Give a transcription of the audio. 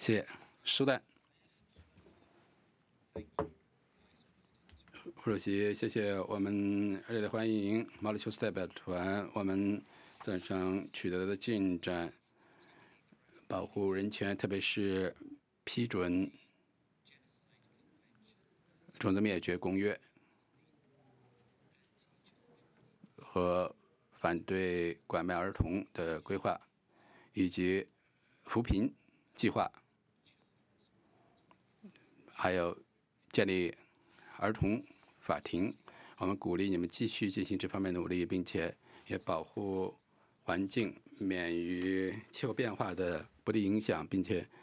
谢谢。苏丹，胡主席，谢谢我们热烈的欢迎毛里求斯代表团，我们早上取得的进展，保护人权，特别是批准种族灭绝公约和反对拐卖儿童的规划，以及扶贫计划，还有建立儿童法庭。我们鼓励你们继续进行这方面努力，并且也保护环境免于气候变化的不利影响，并且